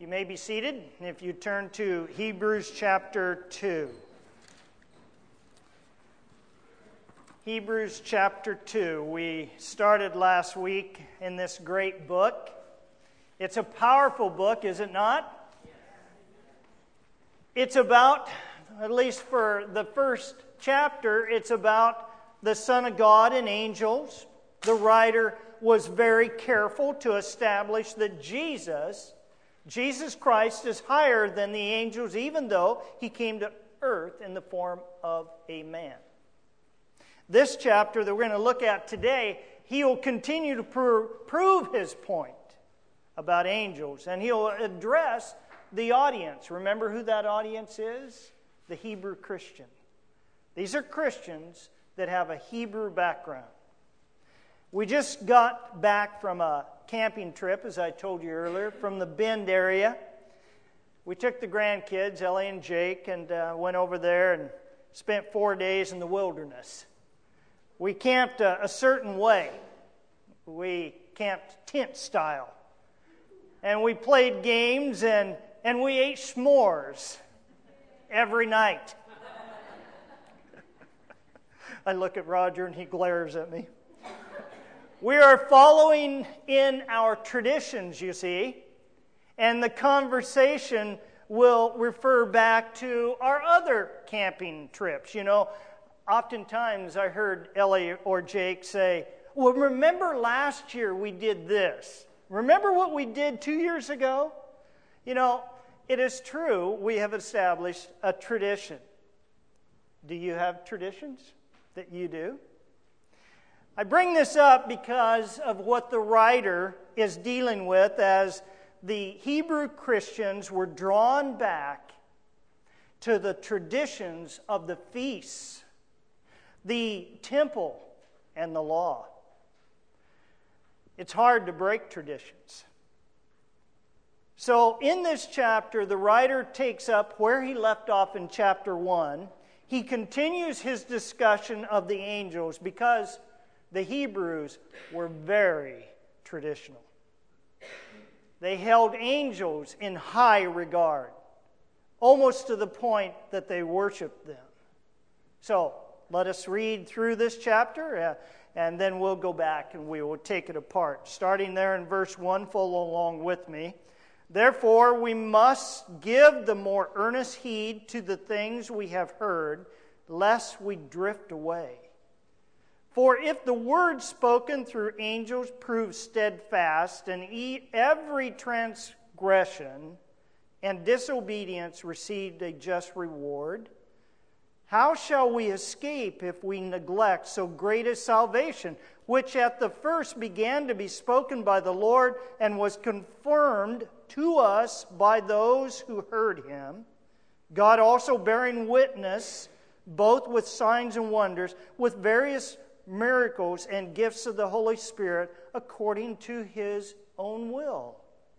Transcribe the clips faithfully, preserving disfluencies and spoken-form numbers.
You may be seated if you turn to Hebrews chapter two. Hebrews chapter two. We started last week in this great book. It's a powerful book, is it not? It's about, at least for the first chapter, it's about the Son of God and angels. The writer was very careful to establish that Jesus, Jesus Christ, is higher than the angels, even though he came to earth in the form of a man. This chapter that we're going to look at today, he will continue to pro- prove his point about angels, and he'll address the audience. Remember who that audience is? The Hebrew Christian. These are Christians that have a Hebrew background. We just got back from a camping trip, as I told you earlier, from the Bend area. We took the grandkids, Ellie and Jake, and uh, went over there and spent four days in the wilderness. We camped a, a certain way. We camped tent style. And we played games and, and we ate s'mores every night. I look at Roger and he glares at me. We are following in our traditions, you see, and the conversation will refer back to our other camping trips. You know, oftentimes I heard Ellie or Jake say, well, remember last year we did this. Remember what we did two years ago? You know, it is true we have established a tradition. Do you have traditions that you do? I bring this up because of what the writer is dealing with as the Hebrew Christians were drawn back to the traditions of the feasts, the temple, and the law. It's hard to break traditions. So in this chapter, the writer takes up where he left off in chapter one. He continues his discussion of the angels because the Hebrews were very traditional. They held angels in high regard, almost to the point that they worshiped them. So, let us read through this chapter, uh, and then we'll go back and we will take it apart. Starting there in verse one, follow along with me. Therefore, we must give the more earnest heed to the things we have heard, lest we drift away. For if the word spoken through angels proves steadfast, and every transgression and disobedience received a just reward, how shall we escape if we neglect so great a salvation, which at the first began to be spoken by the Lord and was confirmed to us by those who heard him, God also bearing witness, both with signs and wonders, with various miracles and gifts of the Holy Spirit according to his own will.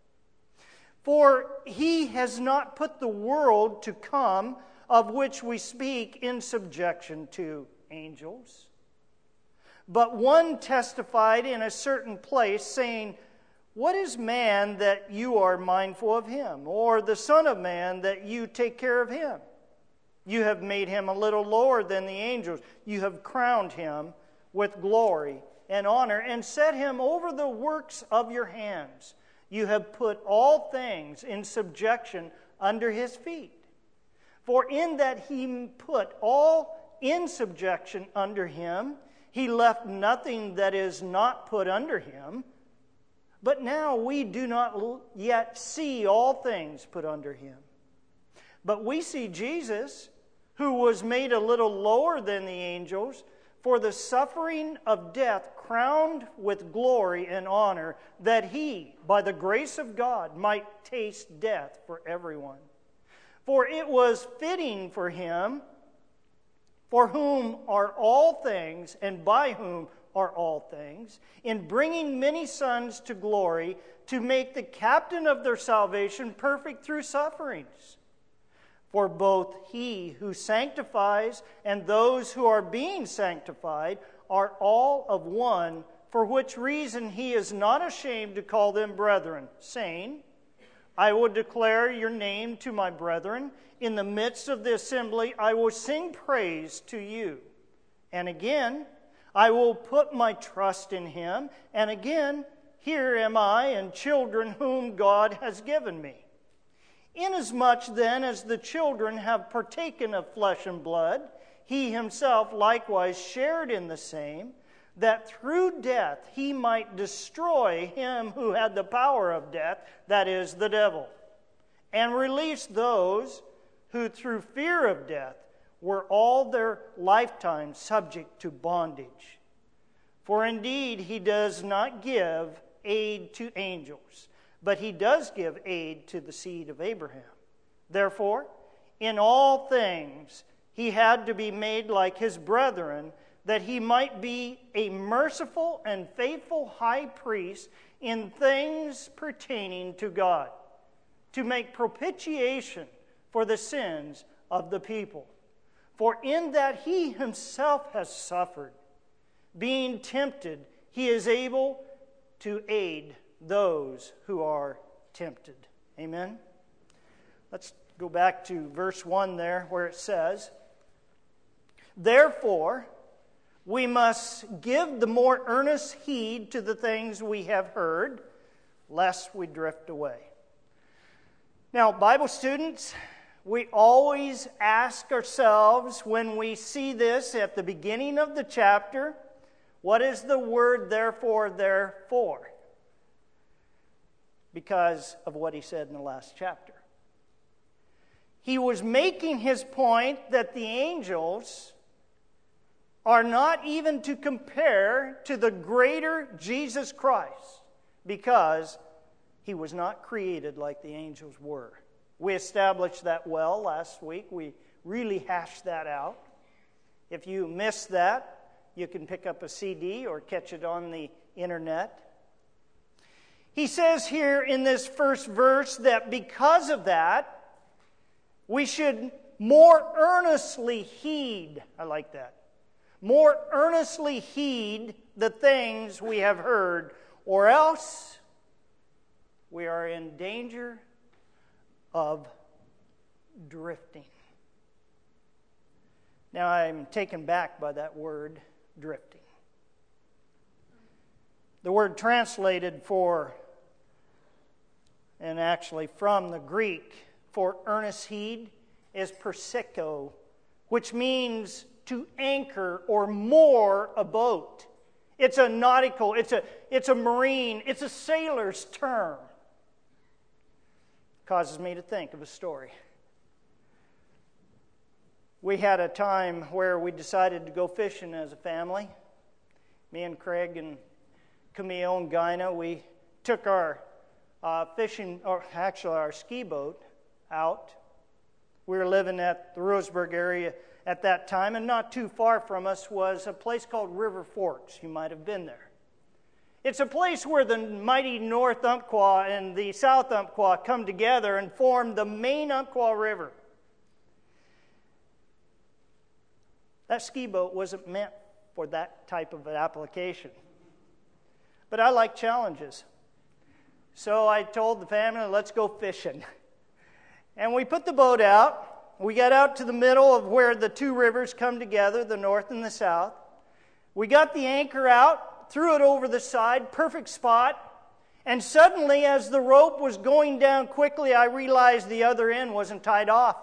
For he has not put the world to come, of which we speak, in subjection to angels. But one testified in a certain place, saying, what is man that you are mindful of him, or the Son of Man that you take care of him? You have made him a little lower than the angels. You have crowned him with glory and honor, and set him over the works of your hands. You have put all things in subjection under his feet. For in that he put all in subjection under him, he left nothing that is not put under him. But now we do not yet see all things put under him. But we see Jesus, who was made a little lower than the angels, for the suffering of death crowned with glory and honor, that he, by the grace of God, might taste death for everyone. For it was fitting for him, for whom are all things, and by whom are all things, in bringing many sons to glory, to make the captain of their salvation perfect through sufferings. For both he who sanctifies and those who are being sanctified are all of one, for which reason he is not ashamed to call them brethren, saying, I will declare your name to my brethren. In the midst of the assembly, I will sing praise to you. And again, I will put my trust in him. And again, here am I and children whom God has given me. Inasmuch then as the children have partaken of flesh and blood, he himself likewise shared in the same, that through death he might destroy him who had the power of death, that is, the devil, and release those who through fear of death were all their lifetime subject to bondage. For indeed he does not give aid to angels, but he does give aid to the seed of Abraham. Therefore, in all things he had to be made like his brethren, that he might be a merciful and faithful high priest in things pertaining to God, to make propitiation for the sins of the people. For in that he himself has suffered, being tempted, he is able to aid those who are tempted. Amen? Let's go back to verse one there, where it says, Therefore, we must give the more earnest heed to the things we have heard, lest we drift away. Now, Bible students, we always ask ourselves when we see this at the beginning of the chapter, what is the word therefore there for? Because of what he said in the last chapter. He was making his point that the angels are not even to compare to the greater Jesus Christ, because he was not created like the angels were. We established that well last week. We really hashed that out. If you missed that, you can pick up a C D or catch it on the internet. He says here in this first verse that because of that, we should more earnestly heed. I like that. More earnestly heed the things we have heard, or else we are in danger of drifting. Now, I'm taken back by that word, drifting. The word translated for, and actually from the Greek, for earnest heed is persiko, which means to anchor or moor a boat. It's a nautical, it's a, it's a marine, it's a sailor's term. Causes me to think of a story. We had a time where we decided to go fishing as a family. Me and Craig and Camille and Gina, we took our uh, fishing, or actually our ski boat out. We were living at the Roseburg area at that time, and not too far from us was a place called River Forks. You might have been there. It's a place where the mighty North Umpqua and the South Umpqua come together and form the main Umpqua River. That ski boat wasn't meant for that type of an application. But I like challenges. So I told the family, let's go fishing. And we put the boat out. We got out to the middle of where the two rivers come together, the north and the south. We got the anchor out, threw it over the side, perfect spot. And suddenly, as the rope was going down quickly, I realized the other end wasn't tied off.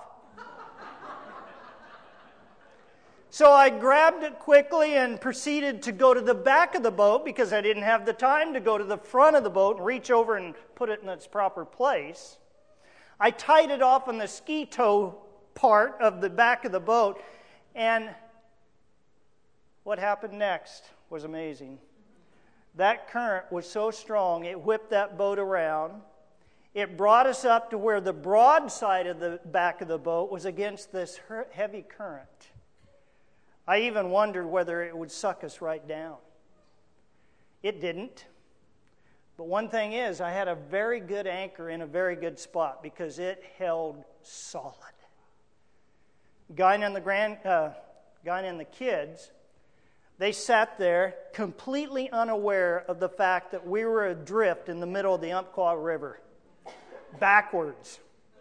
So I grabbed it quickly and proceeded to go to the back of the boat because I didn't have the time to go to the front of the boat and reach over and put it in its proper place. I tied it off on the ski tow part of the back of the boat, and what happened next was amazing. That current was so strong, it whipped that boat around. It brought us up to where the broad side of the back of the boat was against this heavy current. I even wondered whether it would suck us right down. It didn't. But one thing is, I had a very good anchor in a very good spot because it held solid. Guy and the grand, uh, Guy and the kids, they sat there completely unaware of the fact that we were adrift in the middle of the Umpqua River. backwards.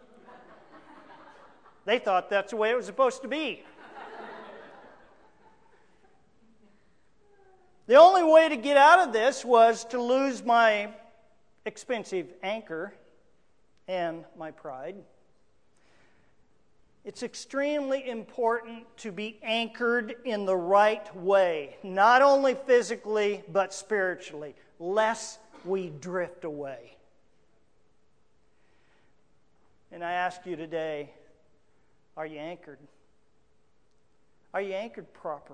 They thought that's the way it was supposed to be. The only way to get out of this was to lose my expensive anchor and my pride. It's extremely important to be anchored in the right way, not only physically, but spiritually, lest we drift away. And I ask you today, are you anchored? Are you anchored properly?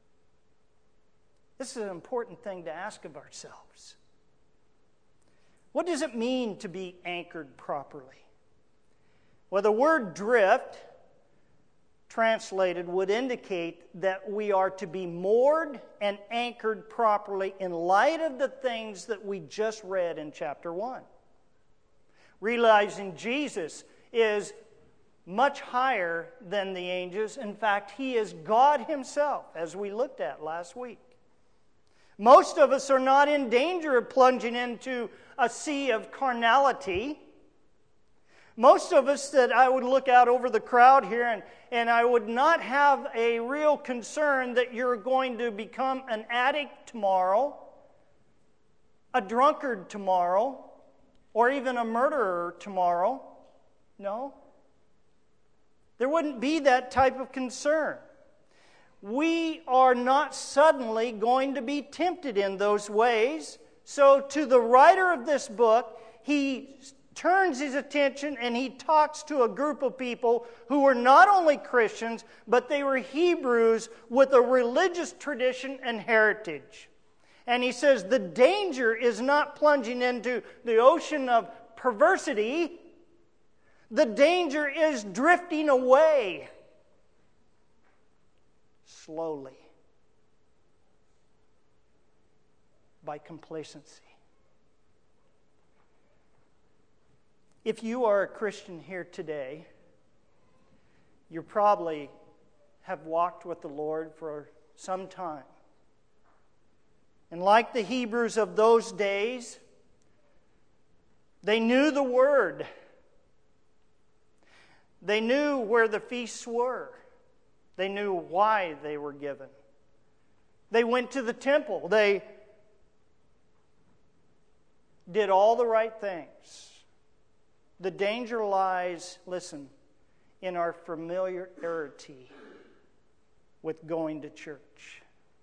This is an important thing to ask of ourselves. What does it mean to be anchored properly? Well, the word drift, translated, would indicate that we are to be moored and anchored properly in light of the things that we just read in chapter one. Realizing Jesus is much higher than the angels. In fact, He is God Himself, as we looked at last week. Most of us are not in danger of plunging into a sea of carnality. Most of us that I would look out over the crowd here and, and I would not have a real concern that you're going to become an addict tomorrow, a drunkard tomorrow, or even a murderer tomorrow. No. There wouldn't be that type of concern. We are not suddenly going to be tempted in those ways. So to the writer of this book, he turns his attention and he talks to a group of people who were not only Christians, but they were Hebrews with a religious tradition and heritage. And he says the danger is not plunging into the ocean of perversity. The danger is drifting away slowly by complacency. If you are a Christian here today, you probably have walked with the Lord for some time. And like the Hebrews of those days, they knew the Word. They knew where the feasts were. They knew why they were given. They went to the temple. They did all the right things. The danger lies, listen, in our familiarity with going to church.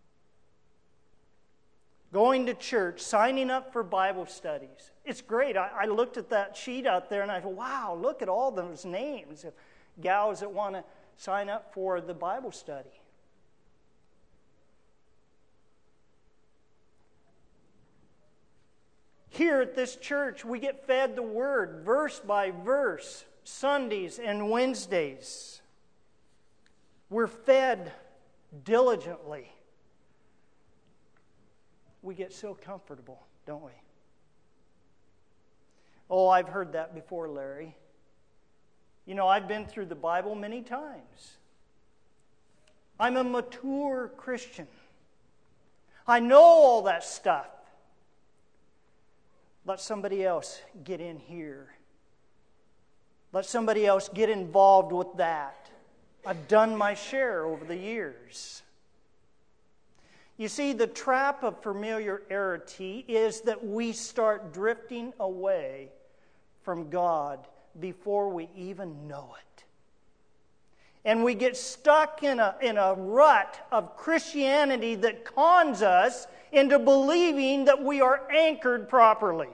Going to church, signing up for Bible studies. It's great. I, I looked at that sheet out there and I thought, wow, look at all those names of gals that want to sign up for the Bible study. Here at this church, we get fed the Word verse by verse, Sundays and Wednesdays. We're fed diligently. We get so comfortable, don't we? Oh, I've heard that before, Larry. You know, I've been through the Bible many times. I'm a mature Christian. I know all that stuff. Let somebody else get in here. Let somebody else get involved with that. I've done my share over the years. You see, the trap of familiarity is that we start drifting away from God before we even know it. And we get stuck in a, in a rut of Christianity that cons us into believing that we are anchored properly.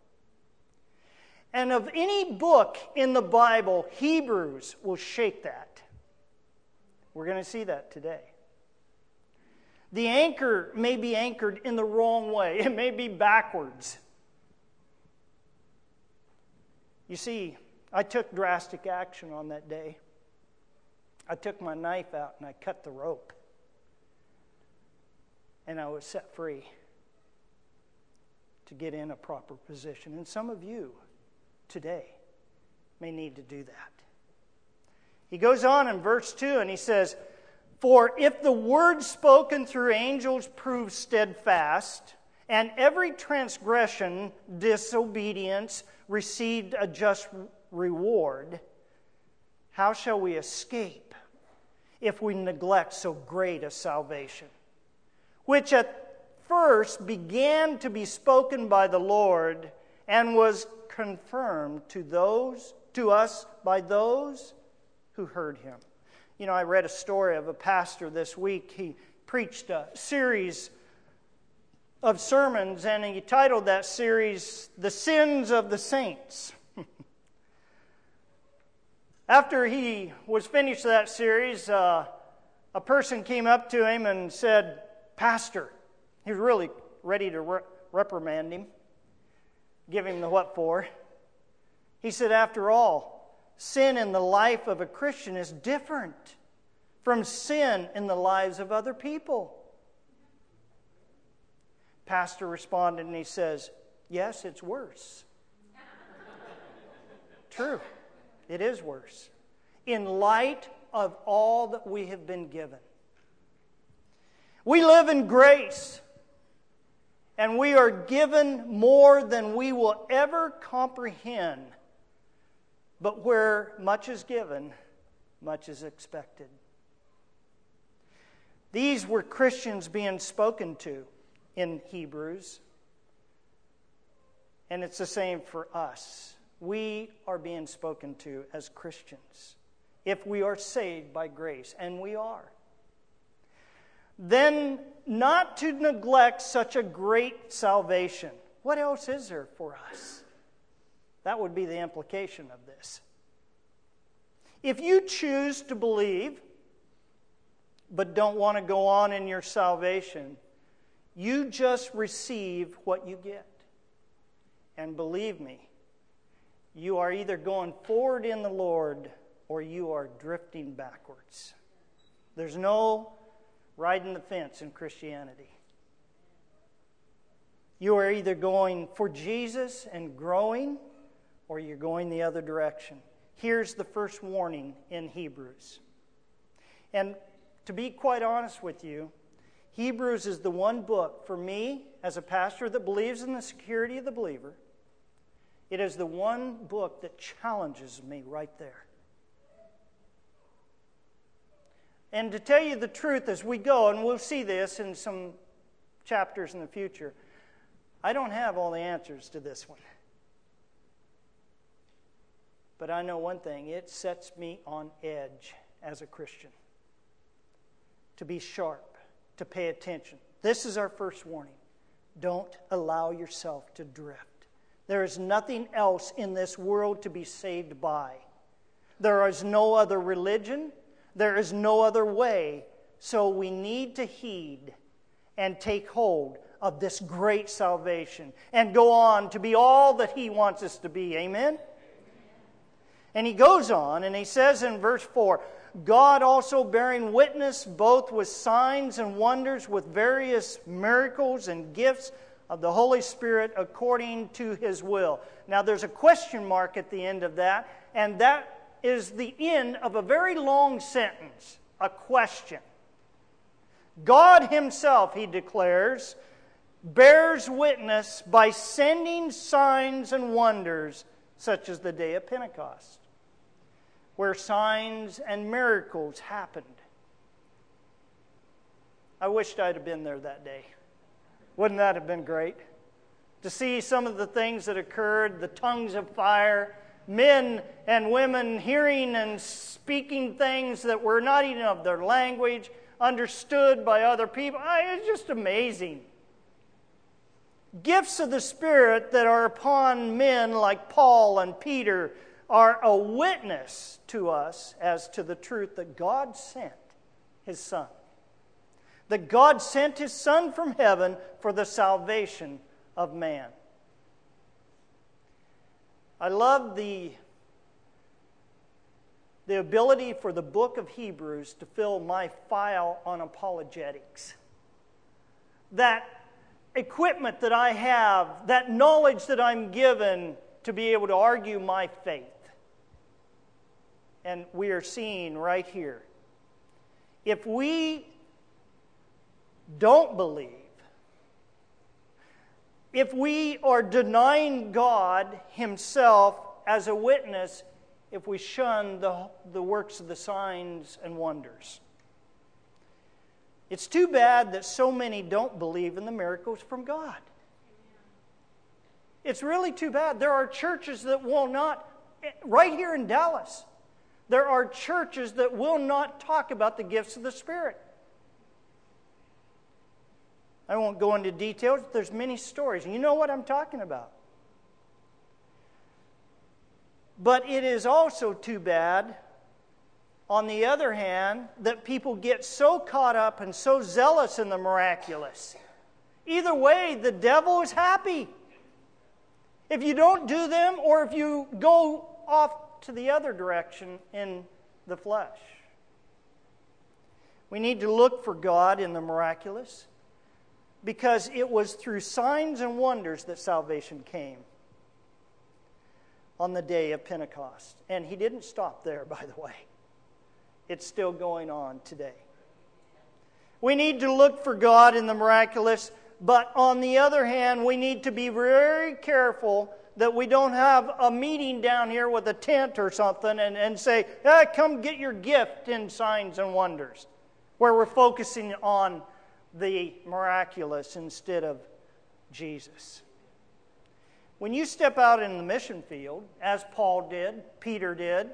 And of any book in the Bible, Hebrews will shake that. We're going to see that today. The anchor may be anchored in the wrong way. It may be backwards. You see, I took drastic action on that day. I took my knife out and I cut the rope. And I was set free to get in a proper position. And some of you today may need to do that. He goes on in verse two and he says, "For if the word spoken through angels proves steadfast, and every transgression, disobedience, received a just reward, how shall we escape if we neglect so great a salvation, which at first began to be spoken by the Lord and was confirmed to those to us by those who heard him. You know, I read a story of a pastor this week. He preached a series of sermons, and he titled that series, "The Sins of the Saints." After he was finished that series, uh, a person came up to him and said, "Pastor," he was really ready to re- reprimand him, give him the what for. He said, "After all, sin in the life of a Christian is different from sin in the lives of other people." Pastor responded and he says, "Yes, it's worse." True, it is worse. In light of all that we have been given. We live in grace, and we are given more than we will ever comprehend. But where much is given, much is expected. These were Christians being spoken to in Hebrews. And it's the same for us. We are being spoken to as Christians. If we are saved by grace, and we are. Then not to neglect such a great salvation. What else is there for us? That would be the implication of this. If you choose to believe, but don't want to go on in your salvation, you just receive what you get. And believe me, you are either going forward in the Lord or you are drifting backwards. There's no riding the fence in Christianity. You are either going for Jesus and growing, or you're going the other direction. Here's the first warning in Hebrews. And to be quite honest with you, Hebrews is the one book for me as a pastor that believes in the security of the believer. It is the one book that challenges me right there. And to tell you the truth as we go, and we'll see this in some chapters in the future, I don't have all the answers to this one. But I know one thing, it sets me on edge as a Christian. To be sharp, to pay attention. This is our first warning. Don't allow yourself to drift. There is nothing else in this world to be saved by. There is no other religion. There is no other way. So we need to heed and take hold of this great salvation and go on to be all that He wants us to be. Amen? And he goes on and he says in verse four, God also bearing witness both with signs and wonders, with various miracles and gifts of the Holy Spirit according to His will. Now there's a question mark at the end of that, and that is the end of a very long sentence, a question. God Himself, he declares, bears witness by sending signs and wonders, such as the day of Pentecost, where signs and miracles happened. I wished I'd have been there that day. Wouldn't that have been great? To see some of the things that occurred, the tongues of fire, men and women hearing and speaking things that were not even of their language, understood by other people. It's just amazing. Gifts of the Spirit that are upon men like Paul and Peter are a witness to us as to the truth that God sent His Son. That God sent His Son from heaven for the salvation of man. I love the, the ability for the book of Hebrews to fill my file on apologetics. That equipment that I have, that knowledge that I'm given to be able to argue my faith. And we are seeing right here, if we don't believe, if we are denying God Himself as a witness, if we shun the, the works of the signs and wonders. It's too bad that so many don't believe in the miracles from God. It's really too bad. There are churches that will not, right here in Dallas, there are churches that will not talk about the gifts of the Spirit. I won't go into details. There's many stories. You know what I'm talking about. But it is also too bad, on the other hand, that people get so caught up and so zealous in the miraculous. Either way, the devil is happy. If you don't do them, or if you go off to the other direction in the flesh. We need to look for God in the miraculous, because it was through signs and wonders that salvation came on the day of Pentecost. And He didn't stop there, by the way. It's still going on today. We need to look for God in the miraculous, but on the other hand, we need to be very careful that we don't have a meeting down here with a tent or something and, and say, ah, come get your gift in signs and wonders, where we're focusing on the miraculous instead of Jesus. When you step out in the mission field, as Paul did, Peter did,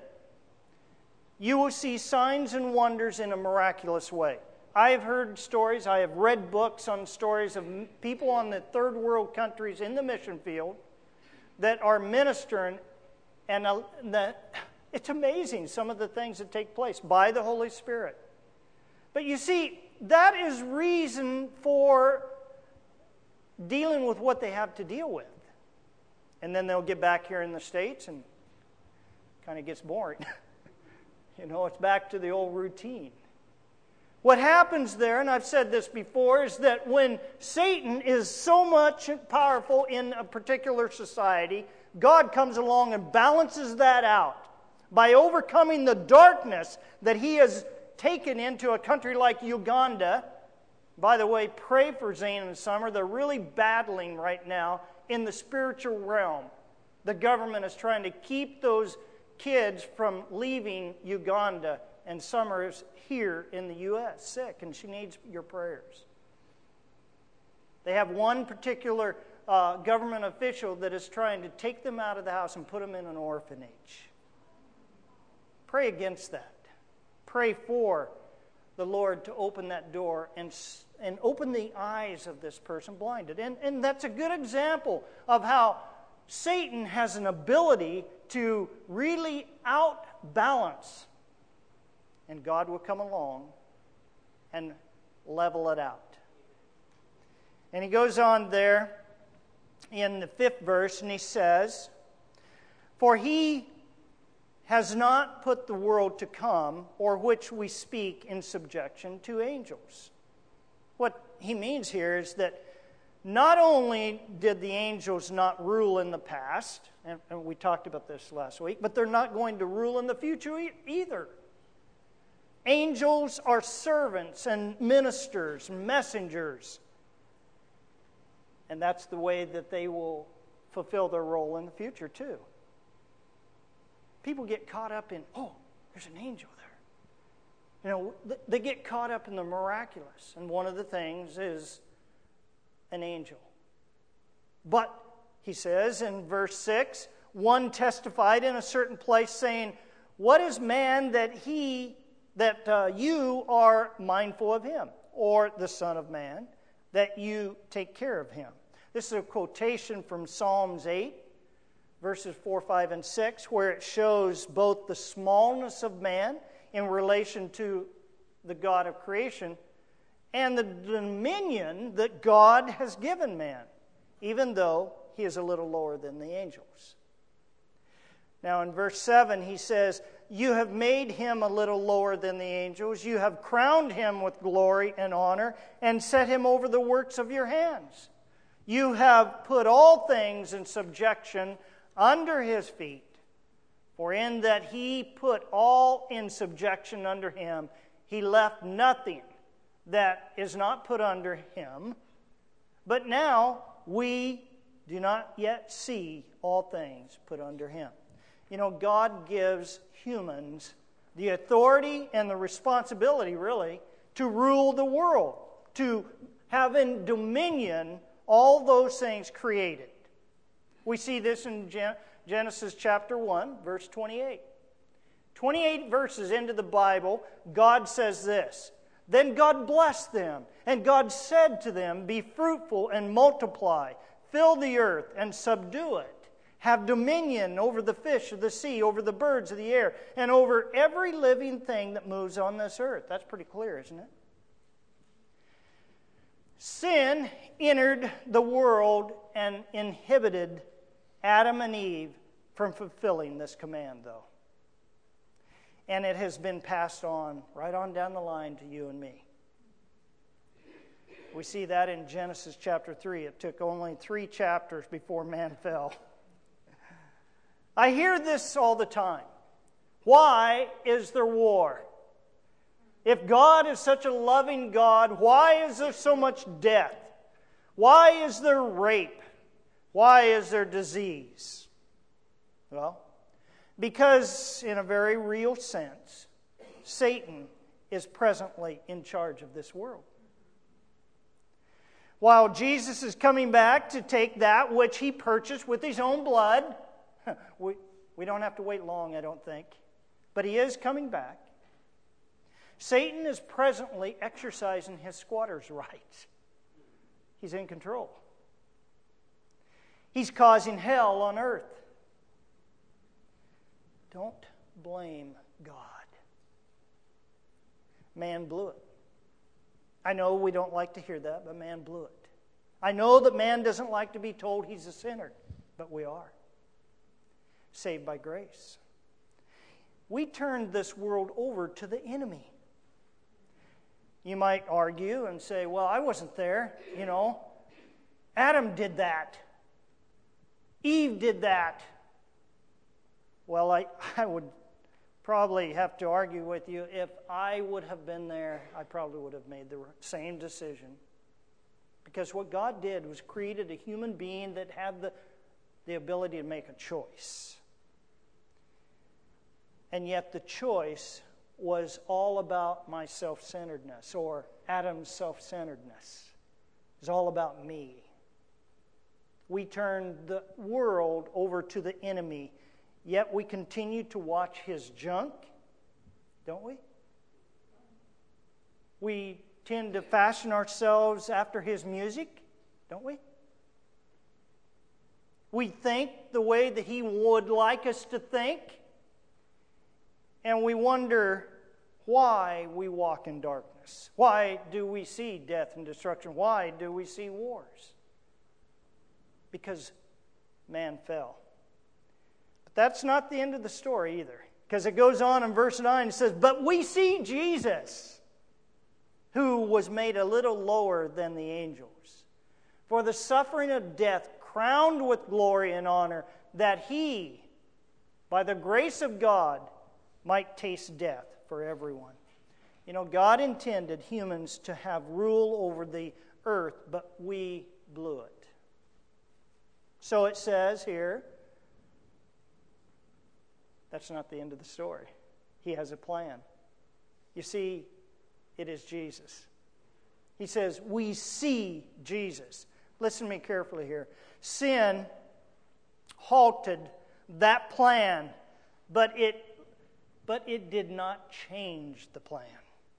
you will see signs and wonders in a miraculous way. I have heard stories, I have read books on stories of people on the third world countries in the mission field that are ministering, and uh, that, it's amazing some of the things that take place by the Holy Spirit. But you see, that is reason for dealing with what they have to deal with. And then they'll get back here in the States and it kind of gets boring. You know, it's back to the old routine. What happens there, and I've said this before, is that when Satan is so much powerful in a particular society, God comes along and balances that out by overcoming the darkness that He has taken into a country like Uganda. By the way, pray for Zane and Summer. They're really battling right now in the spiritual realm. The government is trying to keep those kids from leaving Uganda, and Summer is here in the U S sick, and she needs your prayers. They have one particular uh, government official that is trying to take them out of the house and put them in an orphanage. Pray against that. Pray for the Lord to open that door and, and open the eyes of this person blinded. And, and that's a good example of how Satan has an ability to really outbalance. And God will come along and level it out. And he goes on there in the fifth verse, and he says, "For He has not put the world to come, or which we speak, in subjection to angels." What he means here is that not only did the angels not rule in the past, and, and we talked about this last week, but they're not going to rule in the future e- either. Angels are servants and ministers, messengers. And that's the way that they will fulfill their role in the future too. People get caught up in, oh, there's an angel there. You know, they get caught up in the miraculous. And one of the things is an angel. But, he says in verse six, one testified in a certain place saying, "What is man that he, that uh, you are mindful of him, or the Son of Man, that you take care of him?" This is a quotation from Psalms eight, verses four, five, and six, where it shows both the smallness of man in relation to the God of creation and the dominion that God has given man, even though he is a little lower than the angels. Now in verse seven he says, "You have made him a little lower than the angels. You have crowned him with glory and honor and set him over the works of your hands. You have put all things in subjection under his feet. For in that he put all in subjection under him, he left nothing that is not put under him. But now we do not yet see all things put under him. You know, God gives humans the authority and the responsibility, really, to rule the world, to have in dominion all those things created. We see this in Genesis chapter one, verse twenty-eight. twenty-eight verses into the Bible, God says this, "Then God blessed them, and God said to them, 'Be fruitful and multiply, fill the earth and subdue it. Have dominion over the fish of the sea, over the birds of the air, and over every living thing that moves on this earth.'" That's pretty clear, isn't it? Sin entered the world and inhibited Adam and Eve from fulfilling this command, though. And it has been passed on, right on down the line to you and me. We see that in Genesis chapter three. It took only three chapters before man fell. I hear this all the time. Why is there war? If God is such a loving God, why is there so much death? Why is there rape? Why is there disease? Well, because in a very real sense, Satan is presently in charge of this world. While Jesus is coming back to take that which he purchased with his own blood, we, we don't have to wait long, I don't think, but he is coming back. Satan is presently exercising his squatter's rights. He's in control. He's causing hell on earth. Don't blame God. Man blew it. I know we don't like to hear that, but man blew it. I know that man doesn't like to be told he's a sinner, but we are. Saved by grace. We turned this world over to the enemy. You might argue and say, well, I wasn't there. You know, Adam did that. Eve did that. Well, I, I would probably have to argue with you. If I would have been there, I probably would have made the same decision. Because what God did was created a human being that had the, the ability to make a choice. And yet the choice was all about my self-centeredness, or Adam's self-centeredness. It was all about me. We turned the world over to the enemy, yet we continue to watch his junk, don't we? We tend to fashion ourselves after his music, don't we? We think the way that he would like us to think. And we wonder why we walk in darkness. Why do we see death and destruction? Why do we see wars? Because man fell. But that's not the end of the story either. Because it goes on in verse nine, it says, "But we see Jesus, who was made a little lower than the angels, for the suffering of death, crowned with glory and honor, that he, by the grace of God, might taste death for everyone." You know, God intended humans to have rule over the earth, but we blew it. So it says here, that's not the end of the story. He has a plan. You see, it is Jesus. He says, we see Jesus. Listen to me carefully here. Sin halted that plan, but it But it did not change the plan.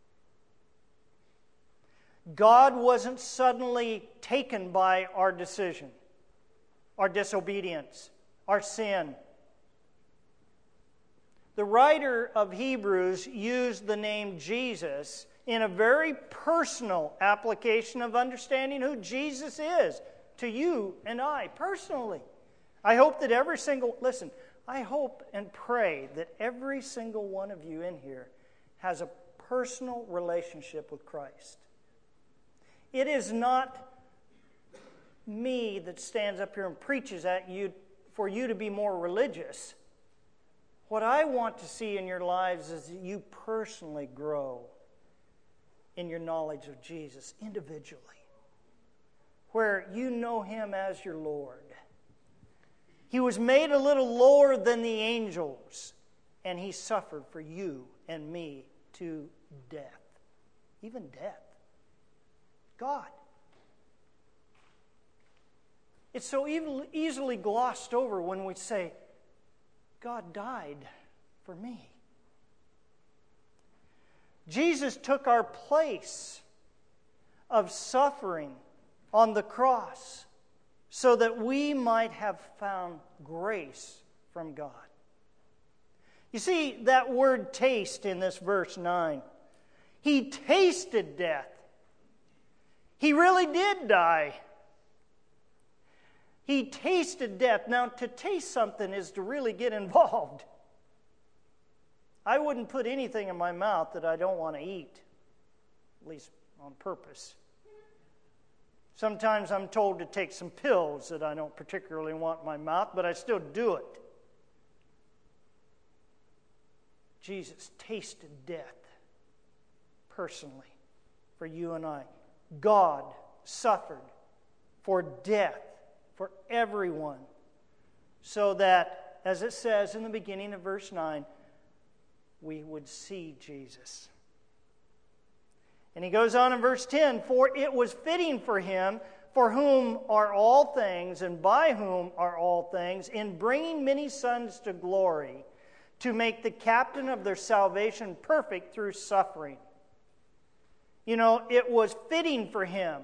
God wasn't suddenly taken by our decision, our disobedience, our sin. The writer of Hebrews used the name Jesus in a very personal application of understanding who Jesus is to you and I personally. I hope that every single, listen, I hope and pray that every single one of you in here has a personal relationship with Christ. It is not me that stands up here and preaches at you for you to be more religious. What I want to see in your lives is that you personally grow in your knowledge of Jesus individually, where you know him as your Lord. He was made a little lower than the angels, and he suffered for you and me to death. Even death. God. It's so easily glossed over when we say, God died for me. Jesus took our place of suffering on the cross so that we might have found grace from God. You see that word taste in this verse nine. He tasted death. He really did die. He tasted death. Now, to taste something is to really get involved. I wouldn't put anything in my mouth that I don't want to eat, at least on purpose. Sometimes I'm told to take some pills that I don't particularly want in my mouth, but I still do it. Jesus tasted death personally for you and I. God suffered for death for everyone, so that, as it says in the beginning of verse nine, we would see Jesus. And he goes on in verse ten, for it was fitting for him, for whom are all things, and by whom are all things, in bringing many sons to glory, to make the captain of their salvation perfect through suffering. You know, it was fitting for him.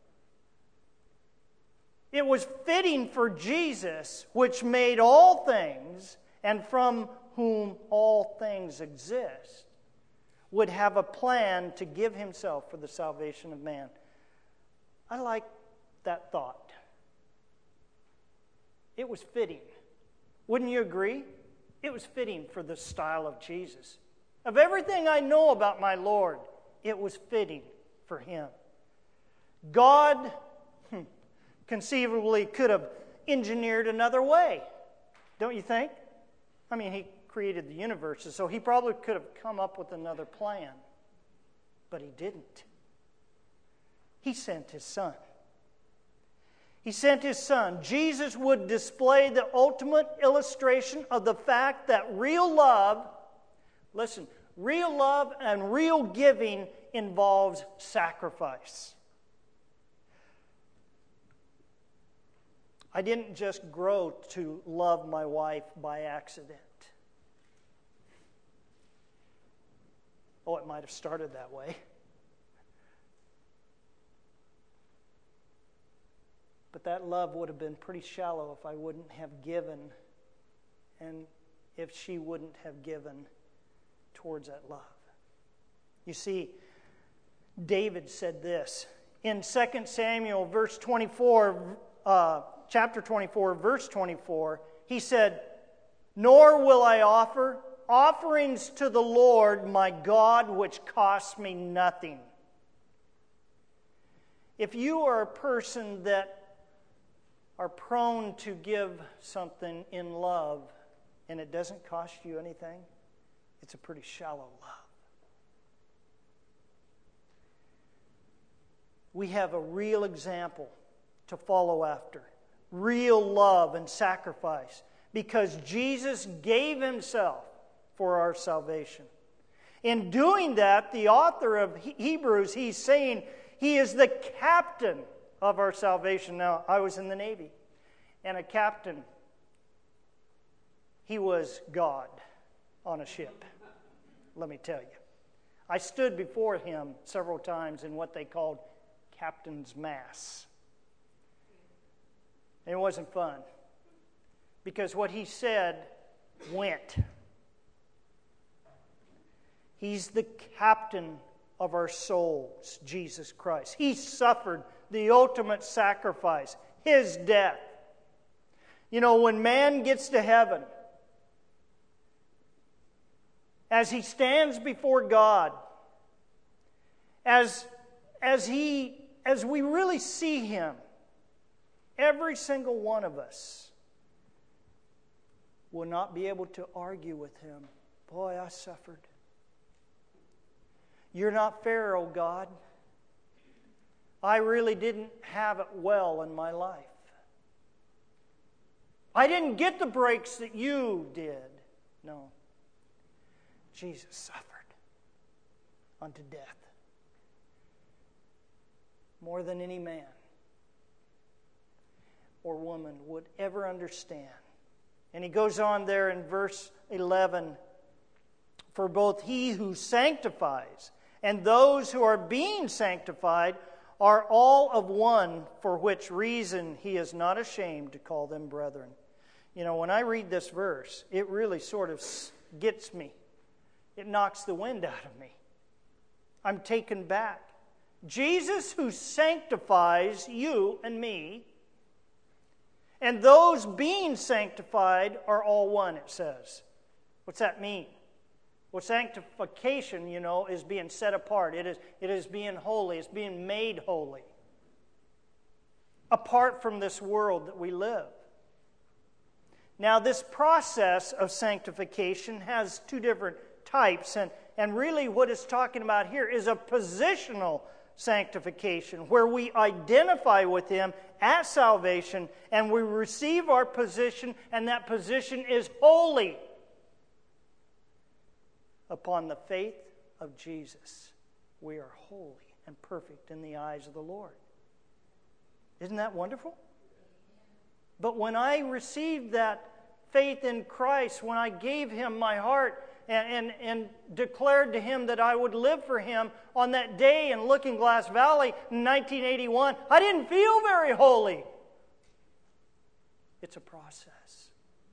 It was fitting for Jesus, which made all things, and from whom all things exist, would have a plan to give himself for the salvation of man. I like that thought. It was fitting. Wouldn't you agree? It was fitting for the style of Jesus. Of everything I know about my Lord, it was fitting for him. God hmm, conceivably could have engineered another way, don't you think? I mean, he created the universe, so he probably could have come up with another plan. But he didn't. He sent his son. He sent his son. Jesus would display the ultimate illustration of the fact that real love, listen, real love and real giving involves sacrifice. I didn't just grow to love my wife by accident. Oh, it might have started that way. But that love would have been pretty shallow if I wouldn't have given, and if she wouldn't have given towards that love. You see, David said this in Second Samuel, verse twenty-four, uh, chapter twenty-four, verse twenty-four. He said, "Nor will I offer offerings to the Lord my God, which cost me nothing." If you are a person that are prone to give something in love and it doesn't cost you anything, it's a pretty shallow love. We have a real example to follow after. Real love and sacrifice. Because Jesus gave himself for our salvation. In doing that, the author of Hebrews, he's saying he is the captain of our salvation. Now, I was in the Navy, and a captain, he was God on a ship. Let me tell you. I stood before him several times in what they called captain's mass. It wasn't fun, because what he said went. He's the captain of our souls, Jesus Christ. He suffered the ultimate sacrifice, his death. You know, when man gets to heaven, as he stands before God, as, as, he, as we really see him, every single one of us will not be able to argue with him. Boy, I suffered. You're not fair, oh God. I really didn't have it well in my life. I didn't get the breaks that you did. No. Jesus suffered unto death more than any man or woman would ever understand. And he goes on there in verse eleven, for both he who sanctifies and those who are being sanctified are all of one, for which reason he is not ashamed to call them brethren. You know, when I read this verse, it really sort of gets me. It knocks the wind out of me. I'm taken back. Jesus who sanctifies you and me, and those being sanctified are all one, it says. What's that mean? Well, sanctification, you know, is being set apart. It is, it is being holy. It's being made holy. Apart from this world that we live. Now, this process of sanctification has two different types. And, and really what it's talking about here is a positional sanctification, where we identify with Him at salvation and we receive our position, and that position is holy. Upon the faith of Jesus, we are holy and perfect in the eyes of the Lord. Isn't that wonderful? But when I received that faith in Christ, when I gave Him my heart and, and, and declared to Him that I would live for Him on that day in Looking Glass Valley in nineteen eighty-one, I didn't feel very holy. It's a process.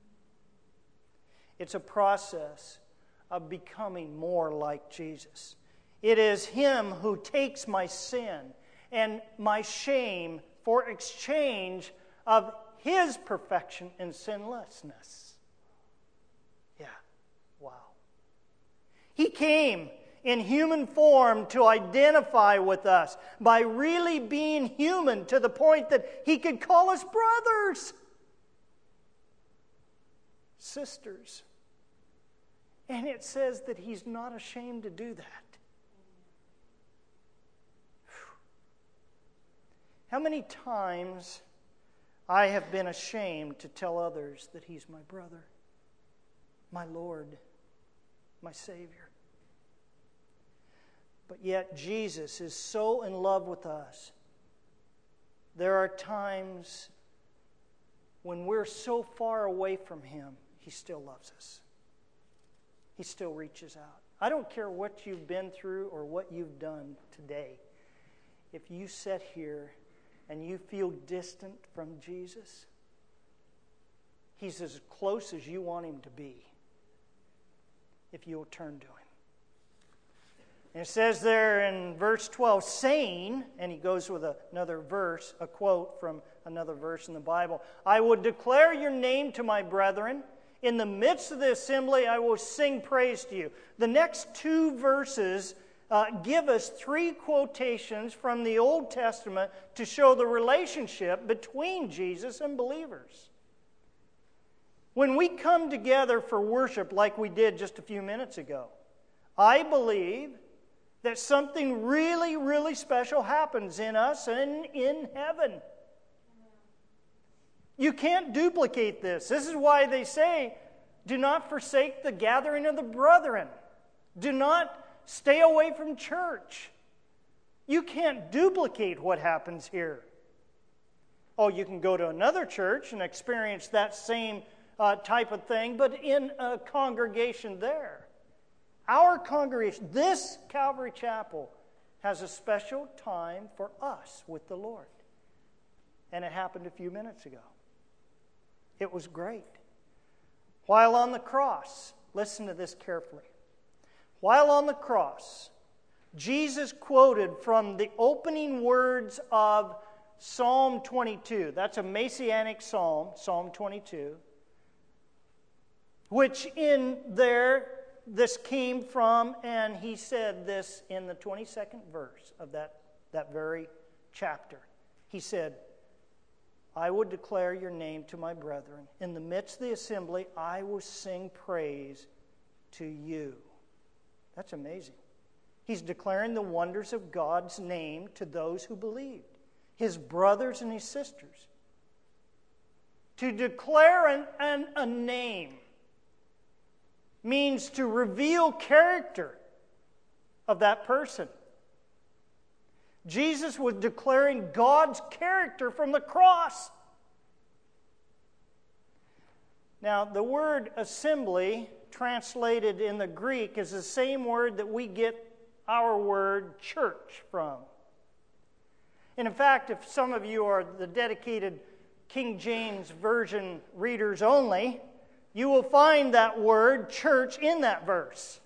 It's a process of becoming more like Jesus. It is Him who takes my sin and my shame for exchange of His perfection and sinlessness. Yeah, wow. He came in human form to identify with us by really being human to the point that He could call us brothers, sisters. And it says that He's not ashamed to do that. How many times I have been ashamed to tell others that He's my brother, my Lord, my Savior. But yet Jesus is so in love with us. There are times when we're so far away from Him, He still loves us. He still reaches out. I don't care what you've been through or what you've done today. If you sit here and you feel distant from Jesus, He's as close as you want Him to be if you'll turn to Him. And it says there in verse twelve, saying, and he goes with another verse, a quote from another verse in the Bible, I would declare your name to my brethren. In the midst of the assembly, I will sing praise to you. The next two verses uh, give us three quotations from the Old Testament to show the relationship between Jesus and believers. When we come together for worship like we did just a few minutes ago, I believe that something really, really special happens in us and in heaven. You can't duplicate this. This is why they say, do not forsake the gathering of the brethren. Do not stay away from church. You can't duplicate what happens here. Oh, you can go to another church and experience that same uh, type of thing, but in a congregation there. Our congregation, this Calvary Chapel, has a special time for us with the Lord. And it happened a few minutes ago. It was great. While on the cross, listen to this carefully. While on the cross, Jesus quoted from the opening words of Psalm twenty-two. That's a Messianic psalm, Psalm twenty-two, which in there this came from, and he said this in the twenty-second verse of that, that very chapter. He said, I would declare your name to my brethren. In the midst of the assembly, I will sing praise to you. That's amazing. He's declaring the wonders of God's name to those who believed, His brothers and His sisters. To declare an, an, a name means to reveal character of that person. Jesus was declaring God's character from the cross. Now, the word assembly, translated in the Greek, is the same word that we get our word church from. And in fact, if some of you are the dedicated King James Version readers only, you will find that word church in that verse.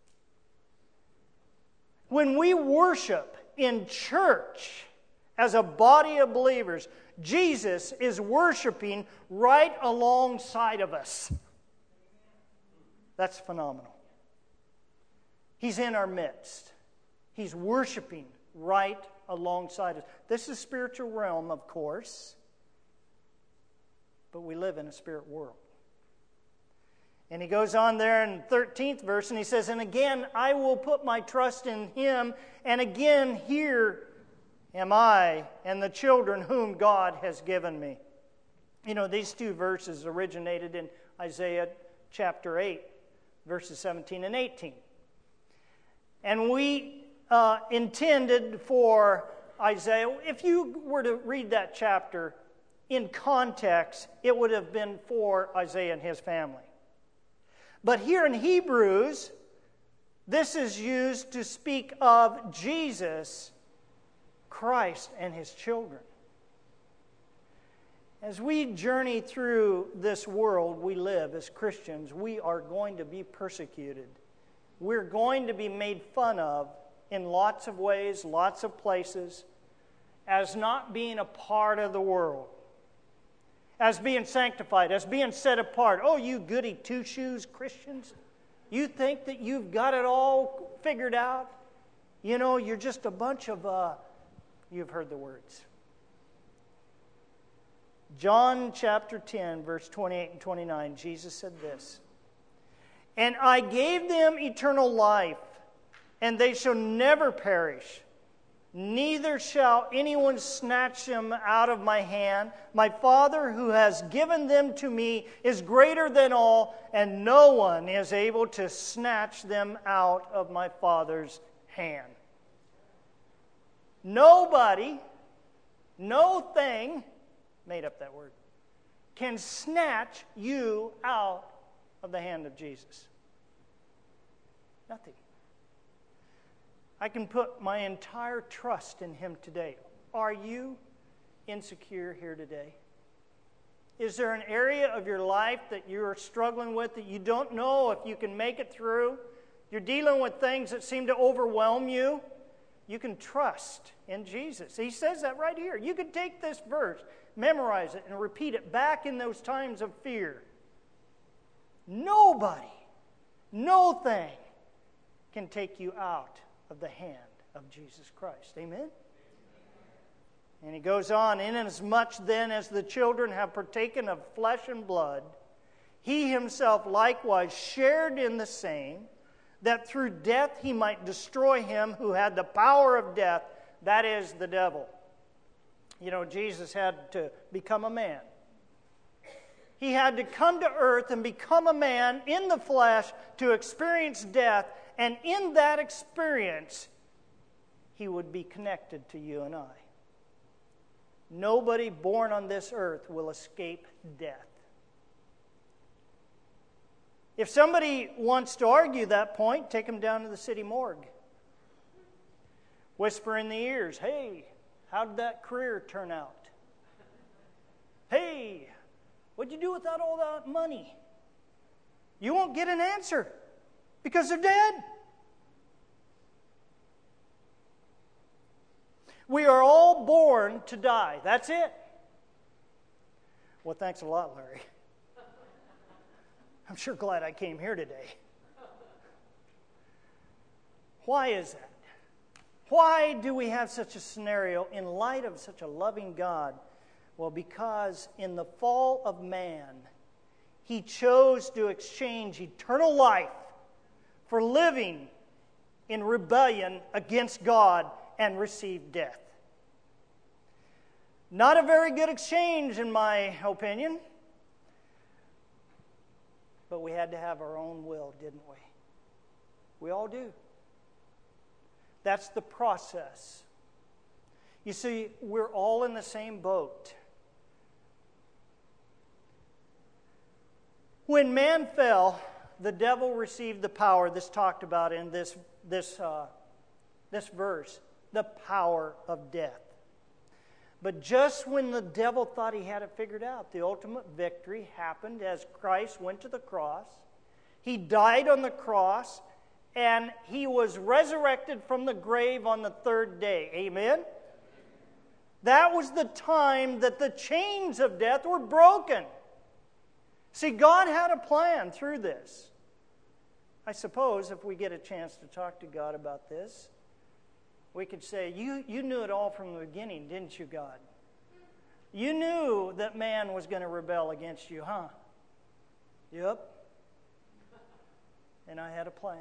When we worship in church as a body of believers, Jesus is worshiping right alongside of us. That's phenomenal. He's in our midst. He's worshiping right alongside us. This is spiritual realm, of course, but we live in a spirit world. And he goes on there in the thirteenth verse, and he says, "And again, I will put my trust in him, and again, here am I and the children whom God has given me." You know, these two verses originated in Isaiah chapter eight, verses seventeen and eighteen. And we uh, intended for Isaiah, if you were to read that chapter in context, it would have been for Isaiah and his family. But here in Hebrews, this is used to speak of Jesus Christ and his children. As we journey through this world we live as Christians, we are going to be persecuted. We're going to be made fun of in lots of ways, lots of places, as not being a part of the world, as being sanctified, as being set apart. Oh, you goody two-shoes Christians, you think that you've got it all figured out? You know, you're just a bunch of... Uh, You've heard the words. John chapter ten, verse twenty-eight and twenty-nine, Jesus said this, "And I gave them eternal life, and they shall never perish, neither shall anyone snatch them out of my hand. My Father who has given them to me is greater than all, and no one is able to snatch them out of my Father's hand." Nobody, no thing, made up that word, can snatch you out of the hand of Jesus. Nothing. I can put my entire trust in him today. Are you insecure here today? Is there an area of your life that you're struggling with that you don't know if you can make it through? You're dealing with things that seem to overwhelm you. You can trust in Jesus. He says that right here. You can take this verse, memorize it, and repeat it back in those times of fear. Nobody, no thing can take you out of the hand of Jesus Christ. Amen? And he goes on, "Inasmuch then as the children have partaken of flesh and blood, he himself likewise shared in the same, that through death he might destroy him who had the power of death, that is, the devil." You know, Jesus had to become a man. He had to come to earth and become a man in the flesh to experience death, and in that experience, he would be connected to you and I. Nobody born on this earth will escape death. If somebody wants to argue that point, take them down to the city morgue. Whisper in the ears, "Hey, how did that career turn out? Hey, what'd you do without all that money?" You won't get an answer because they're dead. We are all born to die. That's it. Well, thanks a lot, Larry. I'm sure glad I came here today. Why is that? Why do we have such a scenario in light of such a loving God? Well, because in the fall of man, he chose to exchange eternal life for living in rebellion against God and receive death. Not a very good exchange, in my opinion. But we had to have our own will, didn't we? We all do. That's the process. You see, we're all in the same boat. When man fell, the devil received the power, this talked about in this, this, uh, this verse, the power of death. But just when the devil thought he had it figured out, the ultimate victory happened as Christ went to the cross. He died on the cross, and he was resurrected from the grave on the third day. Amen? That was the time that the chains of death were broken. See, God had a plan through this. I suppose if we get a chance to talk to God about this, we could say, you, you knew it all from the beginning, didn't you, God? You knew that man was going to rebel against you, huh? Yep. And I had a plan.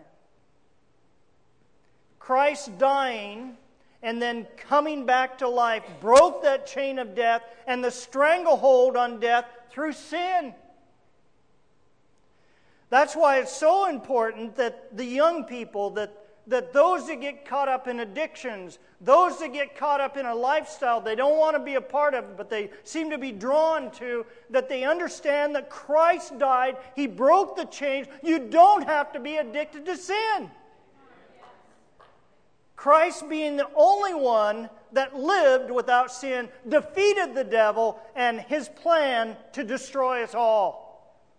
Christ dying and then coming back to life broke that chain of death and the stranglehold on death through sin. That's why it's so important that the young people, that, that those that get caught up in addictions, those that get caught up in a lifestyle they don't want to be a part of, but they seem to be drawn to, that they understand that Christ died, He broke the chains. You don't have to be addicted to sin. Christ, being the only one that lived without sin, defeated the devil and his plan to destroy us all.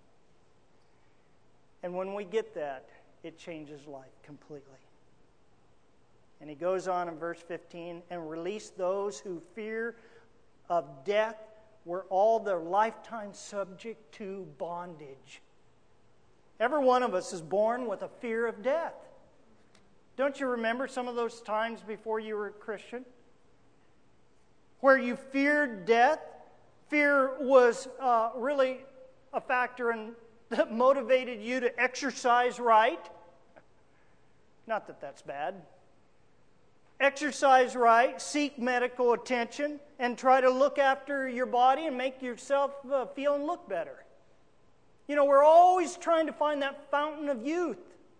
And when we get that, it changes life completely. And he goes on in verse fifteen, and release those who fear of death were all their lifetime subject to bondage. Every one of us is born with a fear of death. Don't you remember some of those times before you were a Christian? Where you feared death? Fear was uh, really a factor in that motivated you to exercise right. Not that that's bad. Exercise right, seek medical attention, and try to look after your body and make yourself uh, feel and look better. You know, we're always trying to find that fountain of youth.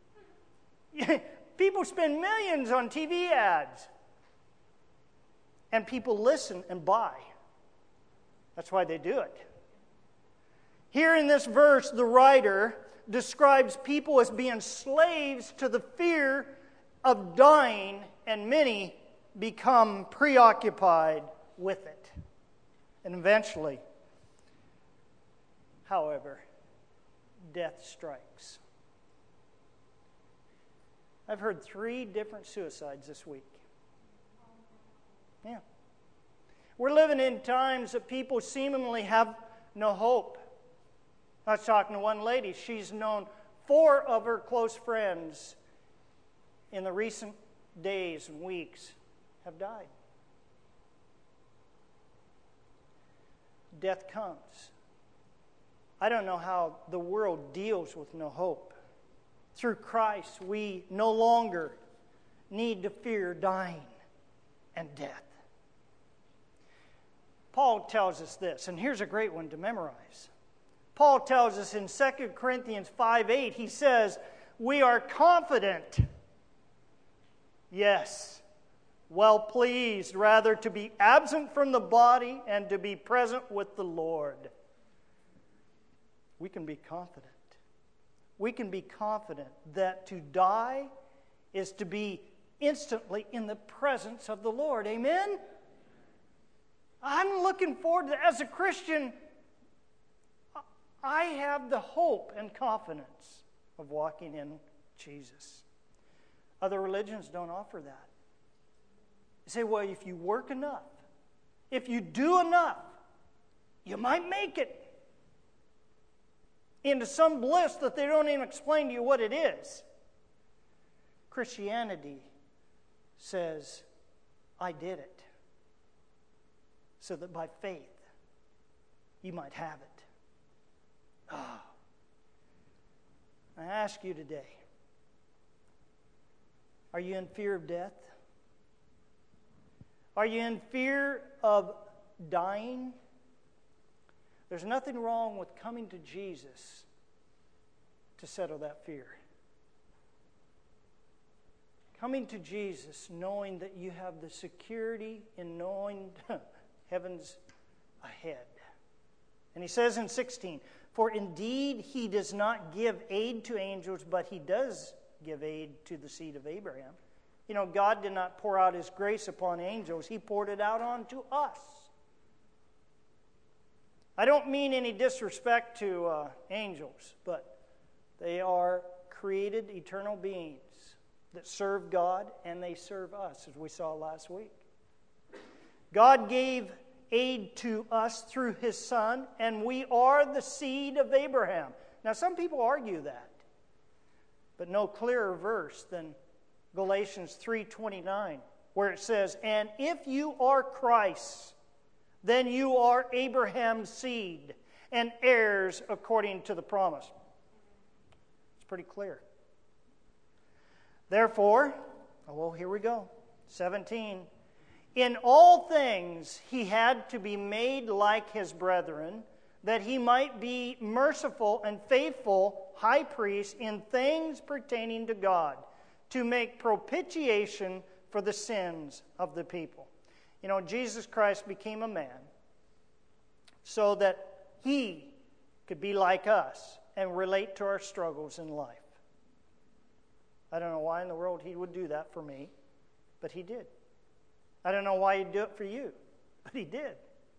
People spend millions on T V ads. And people listen and buy. That's why they do it. Here in this verse, the writer describes people as being slaves to the fear of dying, and many become preoccupied with it. And eventually, however, death strikes. I've heard three different suicides this week. Yeah. We're living in times that people seemingly have no hope. I was talking to one lady. She's known four of her close friends in the recent days and weeks have died. Death comes. I don't know how the world deals with no hope. Through Christ, we no longer need to fear dying and death. Paul tells us this, and here's a great one to memorize. Paul tells us in Second Corinthians five eight, he says, we are confident, yes, well pleased, rather to be absent from the body and to be present with the Lord. We can be confident. We can be confident that to die is to be instantly in the presence of the Lord. Amen? I'm looking forward to that. As a Christian, I have the hope and confidence of walking in Jesus. Other religions don't offer that. They say, well, if you work enough, if you do enough, you might make it into some bliss that they don't even explain to you what it is. Christianity says, I did it, so that by faith you might have it. Oh. I ask you today, are you in fear of death? Are you in fear of dying? There's nothing wrong with coming to Jesus to settle that fear. Coming to Jesus, knowing that you have the security in knowing heaven's ahead. And he says in sixteen, for indeed he does not give aid to angels, but he does give aid to the seed of Abraham. You know, God did not pour out his grace upon angels. He poured it out onto us. I don't mean any disrespect to uh, angels, but they are created eternal beings that serve God, and they serve us, as we saw last week. God gave aid to us through his Son, and we are the seed of Abraham. Now, some people argue that, but no clearer verse than Galatians three twenty-nine, where it says, and if you are Christ, then you are Abraham's seed and heirs according to the promise. It's pretty clear. Therefore, oh, well, here we go. seventeen. In all things he had to be made like his brethren, that he might be merciful and faithful high priest in things pertaining to God, to make propitiation for the sins of the people. You know, Jesus Christ became a man so that he could be like us and relate to our struggles in life. I don't know why in the world he would do that for me, but he did. I don't know why he'd do it for you, but he did.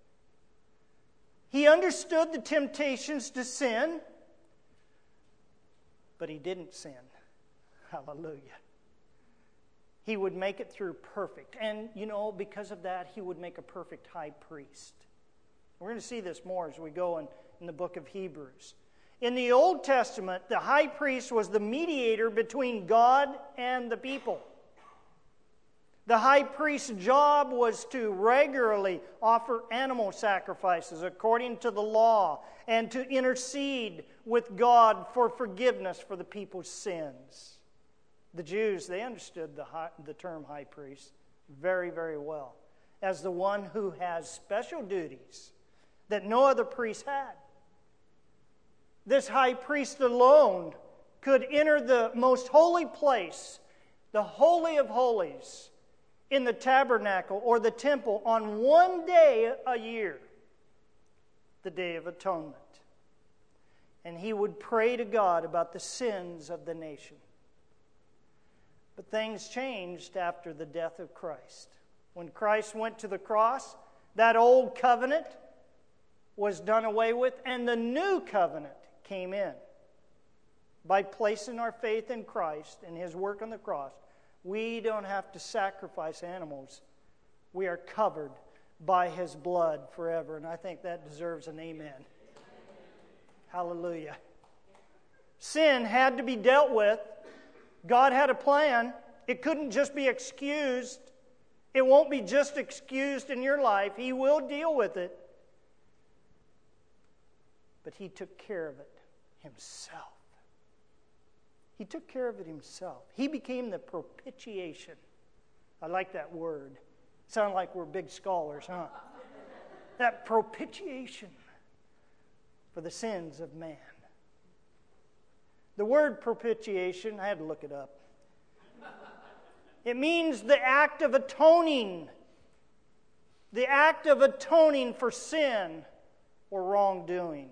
He understood the temptations to sin, but he didn't sin. Hallelujah. He would make it through perfect. And, you know, because of that, he would make a perfect high priest. We're going to see this more as we go in, in the book of Hebrews. In the Old Testament, the high priest was the mediator between God and the people. The high priest's job was to regularly offer animal sacrifices according to the law and to intercede with God for forgiveness for the people's sins. The Jews, they understood the, high, the term high priest very, very well as the one who has special duties that no other priest had. This high priest alone could enter the most holy place, the Holy of Holies, in the tabernacle or the temple on one day a year, the Day of Atonement. And he would pray to God about the sins of the nation. But things changed after the death of Christ. When Christ went to the cross, that old covenant was done away with, and the new covenant came in. By placing our faith in Christ and his work on the cross, we don't have to sacrifice animals. We are covered by his blood forever. And I think that deserves an amen. Hallelujah. Sin had to be dealt with. God had a plan. It couldn't just be excused. It won't be just excused in your life. He will deal with it. But he took care of it himself. He took care of it himself. He became the propitiation. I like that word. Sound like we're big scholars, huh? That propitiation for the sins of man. The word propitiation, I had to look it up. It means the act of atoning. The act of atoning for sin or wrongdoing.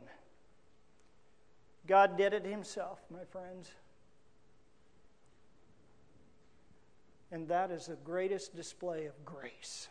God did it himself, my friends. And that is the greatest display of grace.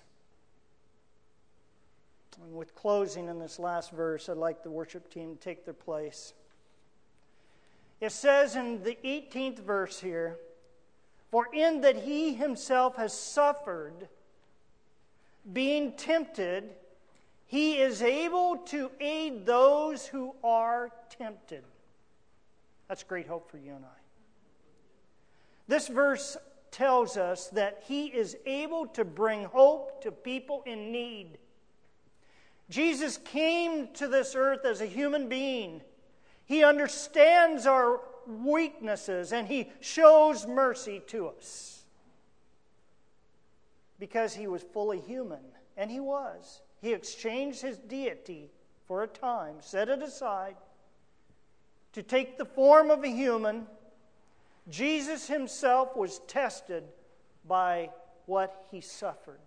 And with closing in this last verse, I'd like the worship team to take their place. It says in the eighteenth verse here, for in that he himself has suffered, being tempted, he is able to aid those who are tempted. That's great hope for you and I. This verse tells us that he is able to bring hope to people in need. Jesus came to this earth as a human being. He understands our weaknesses and he shows mercy to us. Because he was fully human, and he was. He exchanged his deity for a time, set it aside, to take the form of a human, Jesus himself was tested by what he suffered.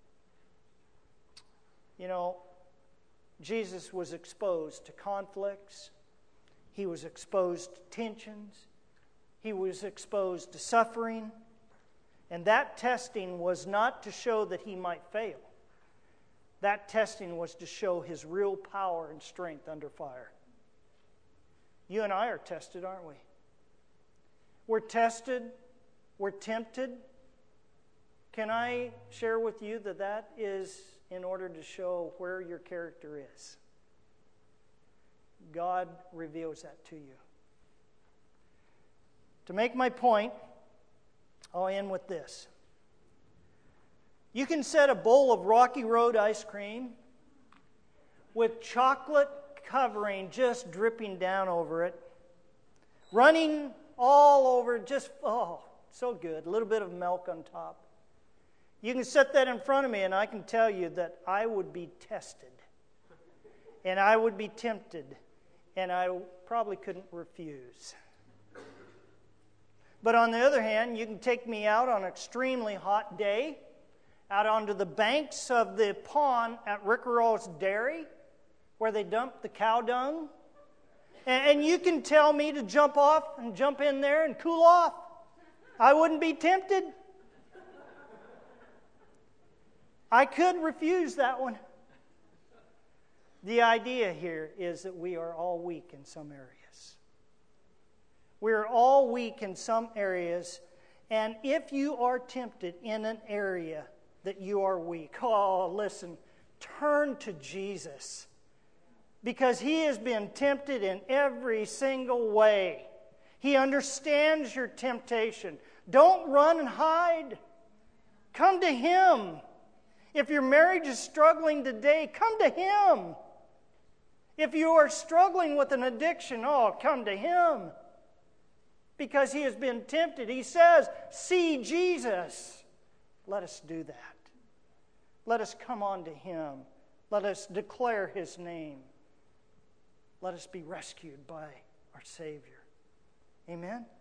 You know, Jesus was exposed to conflicts. He was exposed to tensions. He was exposed to suffering. And that testing was not to show that he might fail. That testing was to show his real power and strength under fire. You and I are tested, aren't we? We're tested. We're tempted. Can I share with you that that is in order to show where your character is? God reveals that to you. To make my point, I'll end with this. You can set a bowl of Rocky Road ice cream with chocolate covering just dripping down over it, running all over, just, oh, so good. A little bit of milk on top. You can set that in front of me, and I can tell you that I would be tested, and I would be tempted, and I probably couldn't refuse. But on the other hand, you can take me out on an extremely hot day, out onto the banks of the pond at Rickerell's Dairy, where they dump the cow dung, and, and you can tell me to jump off and jump in there and cool off. I wouldn't be tempted. I could refuse that one. The idea here is that we are all weak in some areas. We are all weak in some areas, and if you are tempted in an area that you are weak, oh, listen, turn to Jesus, because he has been tempted in every single way. He understands your temptation. Don't run and hide. Come to him. If your marriage is struggling today, come to him. If you are struggling with an addiction, oh, come to him. Because he has been tempted. He says, see Jesus. Let us do that. Let us come on to him. Let us declare his name. Let us be rescued by our Savior. Amen?